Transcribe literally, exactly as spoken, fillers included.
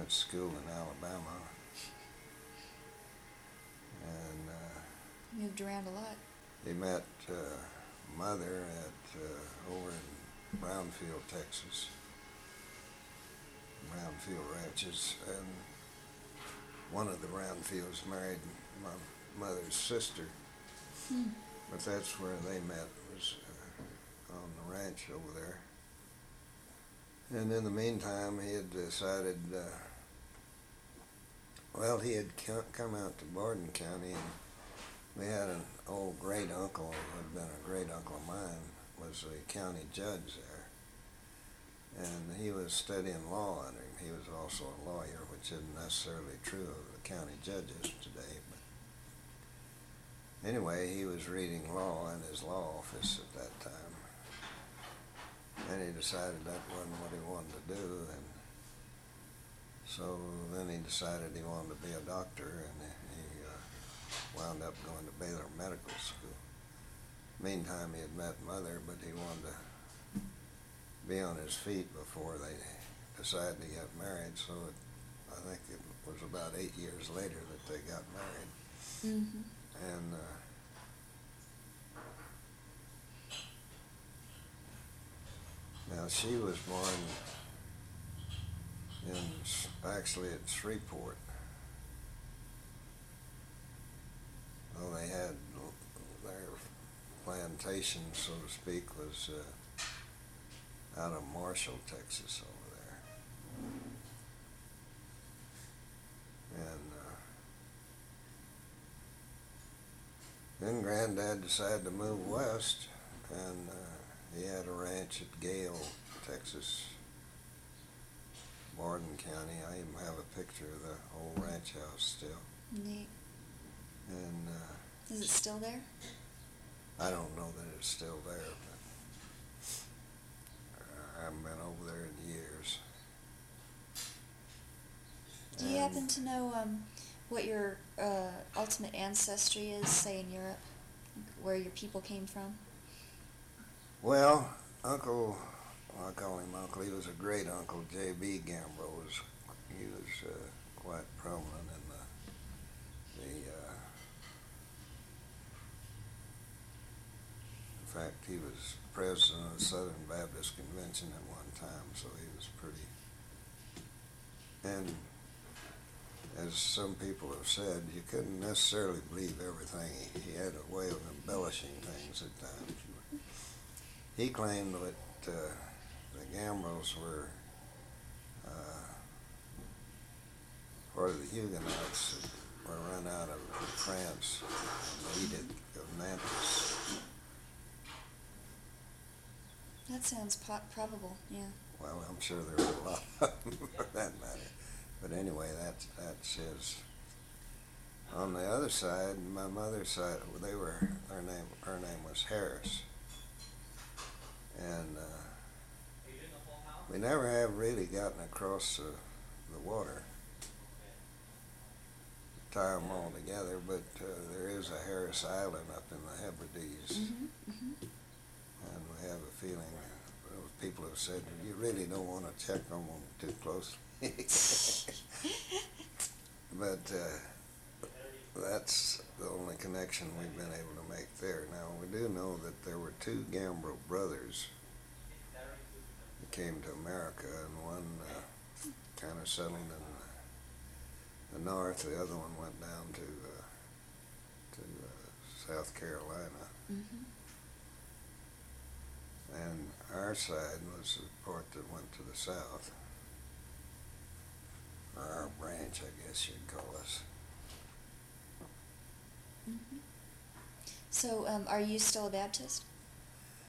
went to school in Alabama. And uh, Moved around a lot. he met uh, mother at uh, over in Brownfield, Texas. Brownfield Ranches, and one of the Brownfields married my mother's sister. Hmm. But that's where they met, was uh, on the ranch over there. And in the meantime, he had decided, uh, well, he had come out to Borden County, and we had an old great uncle who had been a great uncle of mine, was a county judge there. And he was studying law under him. He was also a lawyer, which isn't necessarily true of the county judges today. But anyway, he was reading law in his law office at that time. And he decided that wasn't what he wanted to do, and so then he decided he wanted to be a doctor, and he uh, wound up going to Baylor Medical School. Meantime, he had met mother, but he wanted to be on his feet before they decided to get married, so it, I think it was about eight years later that they got married. Mm-hmm. And uh, now she was born in, actually at Shreveport. Well, they had their plantation, so to speak, was uh, out of Marshall, Texas, over there. And uh, then Granddad decided to move west, and uh, he had a ranch at Gale, Texas, Borden County. I even have a picture of the old ranch house still. Neat. And uh, Is it still there? I don't know that it's still there, but I haven't been over there in years. Do you happen to know um, what your uh, ultimate ancestry is, say in Europe, where your people came from? Well, Uncle, well, I call him Uncle, he was a great uncle, J B Gambrill, was, he was uh, quite prominent in the, the uh, in fact, he was president of the Southern Baptist Convention at one time, so he was pretty, and as some people have said, you couldn't necessarily believe everything. He, he had a way of embellishing things at times. He claimed that uh, the Gambrills were uh, part of the Huguenots that were run out of France, the Edict of Nantes. That sounds po- probable, yeah. Well, I'm sure there were a lot of them for that matter. But anyway, that's, that's his. On the other side, my mother's side, they were, their name, her name was Harris. And uh, we never have really gotten across the, the water, tie them all together, but uh, there is a Harris Island up in the Hebrides. Mm-hmm, mm-hmm. And we have a feeling, uh, people have said, you really don't want to check on them too closely. But uh, that's the only connection we've been able to make there. Now, we do know that there were two Gambrill brothers that came to America, and one uh, kind of settled in the north, the other one went down to, uh, to uh, South Carolina. Mm-hmm. And our side was the part that went to the south. Or our branch, I guess you'd call us. Mm-hmm. So, um, are you still a Baptist?